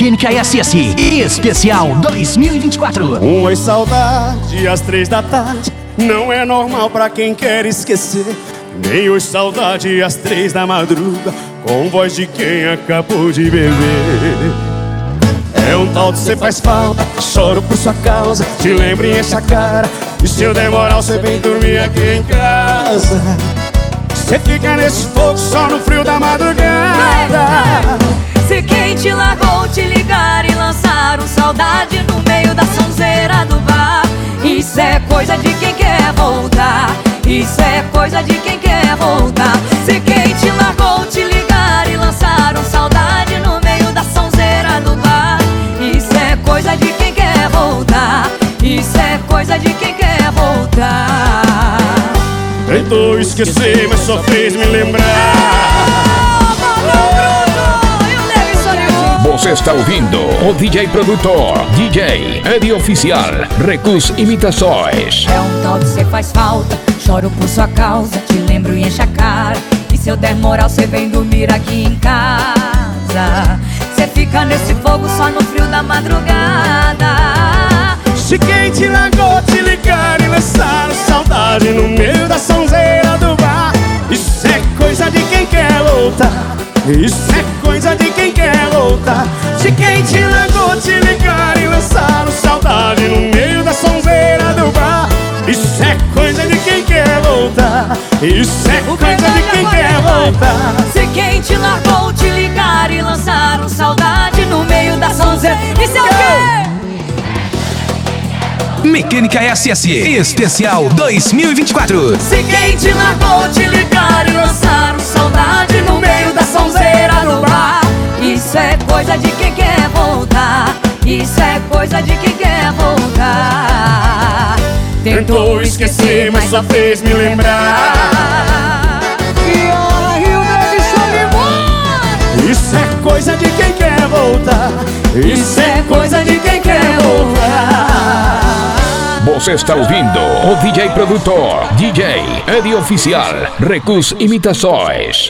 Mecânica SS Especial 2024. Uma saudade às 3 da tarde não é normal pra quem quer esquecer. Nem hoje saudade às 3 da madruga, com voz de quem acabou de beber. É um tal de cê faz falta, choro por sua causa, te lembro e enche a cara. E se eu demorar você vem dormir aqui em casa. Cê fica nesse fogo só no frio da madrugada. Se quem te largou te ligar e lançaram saudade no meio da sonzeira do bar. Isso é coisa de quem quer voltar. Isso é coisa de quem quer voltar. Se quem te largou te ligar e lançaram saudade no meio da sonzeira do bar. Isso é coisa de quem quer voltar. Isso é coisa de quem quer voltar. Tentou esquecer, mas só fez me lembrar. Você está ouvindo o DJ produtor, DJ Eddie Oficial, Recus Imitações. É um tal de cê faz falta, choro por sua causa, te lembro e enche a cara. E se eu der moral cê vem dormir aqui em casa. Cê fica nesse fogo só no frio da madrugada. Se quem te largou te ligar e lançaram saudade no meio da sonzeira do bar. Isso é coisa de quem quer voltar. Isso é coisa de quem quer voltar. Se quem te largou te ligar e lançaram saudade no meio da sonzeira do bar. Isso é coisa de quem quer voltar. Isso é coisa de quem quer voltar. Se quem te largou te ligar e lançaram saudade no meio da sonzeira. Isso é o quê? Mecânica SS Especial 2024. Se quem te largou te ligar e lançaram saudade no meio da sonzeira do bar. Isso é coisa de quem quer voltar. Isso é coisa de quem quer voltar. Tentou esquecer, mas só fez me lembrar. Isso é coisa de quem quer voltar. Isso é coisa de quem quer voltar. Você está ouvindo o DJ produtor, DJ Eddie Oficial, Recus Imitações.